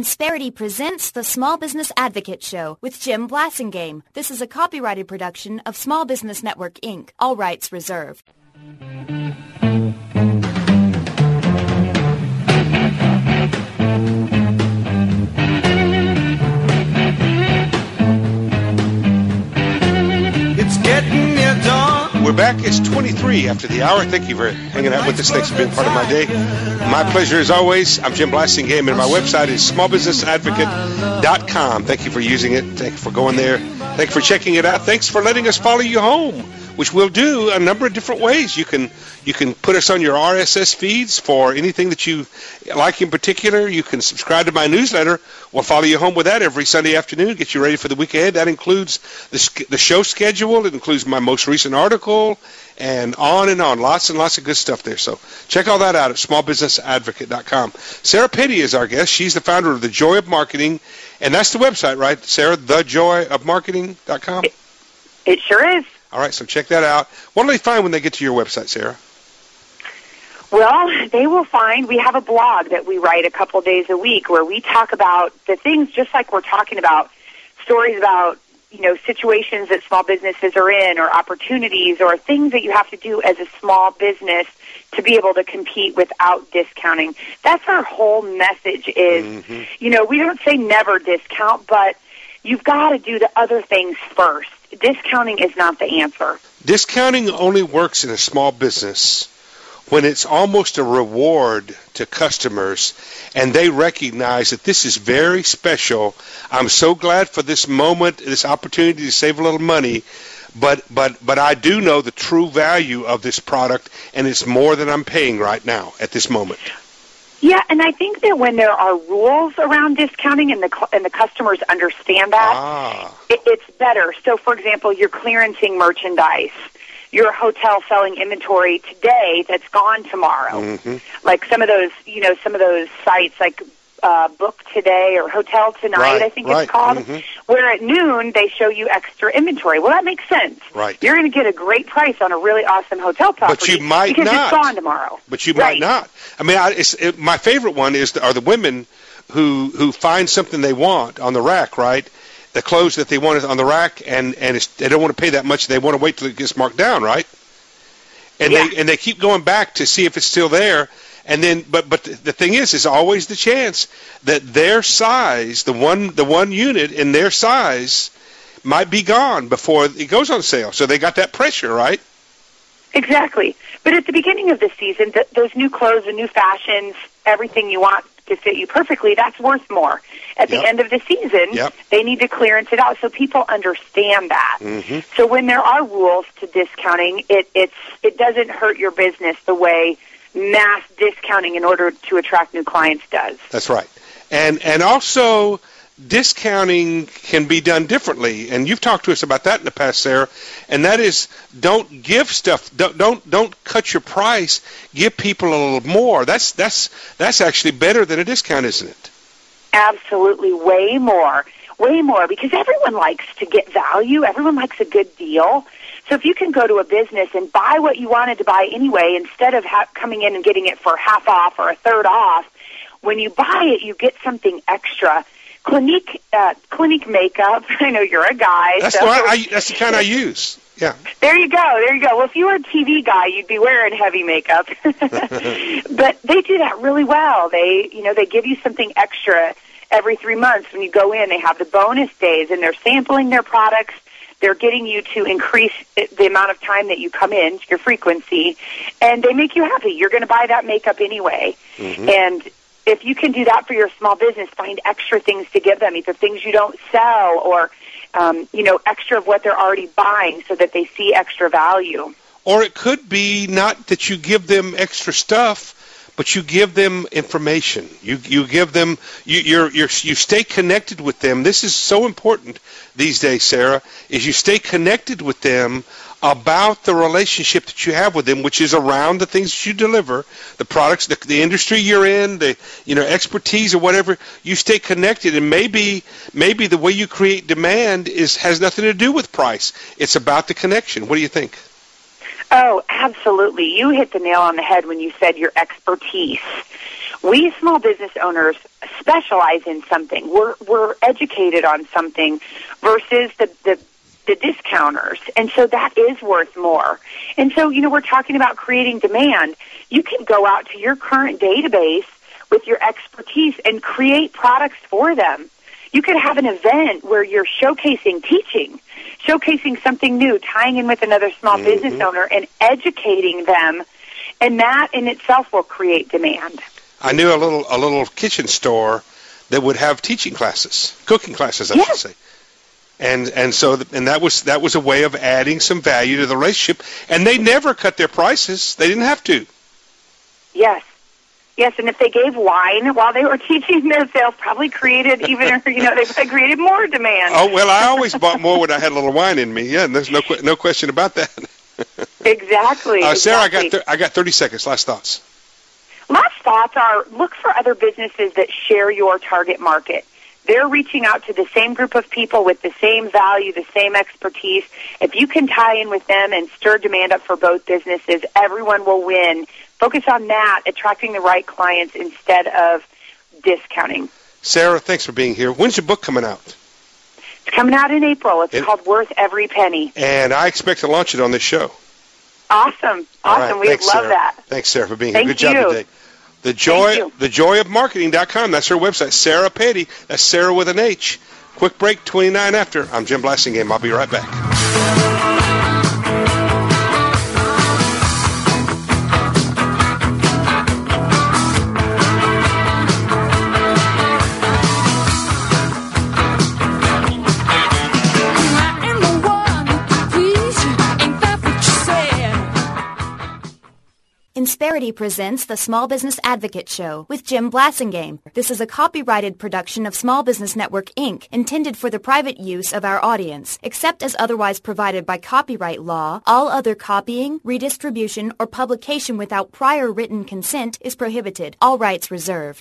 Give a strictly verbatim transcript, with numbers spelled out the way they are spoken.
Insperity presents the Small Business Advocate Show with Jim Blasingame. This is a copyrighted production of Small Business Network, Incorporated. All rights reserved. It's getting near dawn. We're back. It's twenty-three after the hour. Thank you for hanging out with us. Thanks for being part of my day. My pleasure as always. I'm Jim Blasingame, and my website is small business advocate dot com. Thank you for using it. Thank you for going there. Thank you for checking it out. Thanks for letting us follow you home, which we'll do a number of different ways. You can you can put us on your R S S feeds for anything that you like in particular. You can subscribe to my newsletter. We'll follow you home with that every Sunday afternoon, get you ready for the week ahead. That includes the, the show schedule. It includes my most recent article, and on and on. Lots and lots of good stuff there. So check all that out at small business advocate dot com. Sarah Petty is our guest. She's the founder of The Joy of Marketing, and that's the website, right, Sarah? the joy of marketing dot com? It, it sure is. All right, so check that out. What do they find when they get to your website, Sarah? Well, they will find we have a blog that we write a couple days a week where we talk about the things just like we're talking about, stories about, you know, situations that small businesses are in or opportunities or things that you have to do as a small business to be able to compete without discounting. That's our whole message is, mm-hmm. you know, we don't say never discount, but you've got to do the other things first. Discounting is not the answer. Discounting only works in a small business when it's almost a reward to customers and they recognize that this is very special. I'm so glad for this moment, this opportunity to save a little money, but but but I do know the true value of this product, and it's more than I'm paying right now at this moment. Yeah, and I think that when there are rules around discounting and the and the customers understand that, ah. it, it's better. So, for example, you're clearancing merchandise. You're a hotel selling inventory today that's gone tomorrow. Mm-hmm. Like some of those, you know, some of those sites like uh, Book Today or Hotel Tonight, right, I think right. it's called, mm-hmm. where at noon they show you extra inventory. Well, that makes sense. Right. You're going to get a great price on a really awesome hotel property. But you might because not. it's gone tomorrow. But you right. might not. I mean, I, it's, it, my favorite one is the, are the women who who find something they want on the rack, right? The clothes that they want is on the rack, and, and it's, they don't want to pay that much. They want to wait till it gets marked down, right? And yeah. they and they keep going back to see if it's still there, and then but but the thing is, is always the chance that their size, the one the one unit in their size, might be gone before it goes on sale. So they got that pressure, right? Exactly. But at the beginning of the season, th- those new clothes, the new fashions, everything you want to fit you perfectly, that's worth more. At the yep. end of the season, yep. they need to clearance it out so people understand that. Mm-hmm. So when there are rules to discounting, it it's it doesn't hurt your business the way mass discounting in order to attract new clients does. That's right. And and also discounting can be done differently, and you've talked to us about that in the past, Sarah, and that is don't give stuff, don't don't, don't cut your price, give people a little more. That's that's that's actually better than a discount, isn't it? Absolutely, way more, way more, because everyone likes to get value. Everyone likes a good deal. So if you can go to a business and buy what you wanted to buy anyway, instead of ha- coming in and getting it for half off or a third off, when you buy it, you get something extra. Clinique, uh, Clinique makeup. I know you're a guy. That's, so. the, I, that's the kind I use. Yeah. There you go. There you go. Well, if you were a T V guy, you'd be wearing heavy makeup. But they do that really well. They, you know, they give you something extra every three months when you go in. They have the bonus days, and they're sampling their products. They're getting you to increase the amount of time that you come in, your frequency, and they make you happy. You're going to buy that makeup anyway. Mm-hmm. And if you can do that for your small business, find extra things to give them, either things you don't sell or, um, you know, extra of what they're already buying so that they see extra value. Or it could be not that you give them extra stuff, but you give them information. You you give them you you're, you're you stay connected with them. This is so important these days, Sarah, is you stay connected with them about the relationship that you have with them, which is around the things that you deliver, the products, the, the industry you're in, the you know expertise or whatever. You stay connected, and maybe maybe the way you create demand is has nothing to do with price. It's about the connection. What do you think? Oh, absolutely. You hit the nail on the head when you said your expertise. We small business owners specialize in something. We're we're educated on something versus the, the the discounters. And so that is worth more. And so, you know, we're talking about creating demand. You can go out to your current database with your expertise and create products for them. You could have an event where you're showcasing teaching, showcasing something new, tying in with another small mm-hmm. business owner and educating them. And that in itself will create demand. I knew a little a little kitchen store that would have teaching classes, cooking classes, I yes. should say. And and so th- and that was that was a way of adding some value to the relationship. And they never cut their prices. They didn't have to. Yes. Yes, and if they gave wine while they were teaching, their sales probably created even, you know, they probably created more demand. Oh, well, I always bought more when I had a little wine in me. Yeah, and there's no no question about that. Exactly. Uh, Sarah, exactly. I got th- I got thirty seconds. Last thoughts. Last thoughts are look for other businesses that share your target market. They're reaching out to the same group of people with the same value, the same expertise. If you can tie in with them and stir demand up for both businesses, everyone will win. Focus on that, attracting the right clients instead of discounting. Sarah, thanks for being here. When's your book coming out? It's coming out in April. It's it, called Worth Every Penny. And I expect to launch it on this show. Awesome. Awesome. Right. We Thanks, would love Sarah. that. Thanks, Sarah, for being Thank here. Good you. job today. The joy, the joy of marketing dot com. That's her website. Sarah Petty. That's Sarah with an H. Quick break, twenty-nine after. I'm Jim Blasingame. I'll be right back. Insperity presents the Small Business Advocate Show with Jim Blasingame. This is a copyrighted production of Small Business Network, Incorporated, intended for the private use of our audience. Except as otherwise provided by copyright law, all other copying, redistribution, or publication without prior written consent is prohibited. All rights reserved.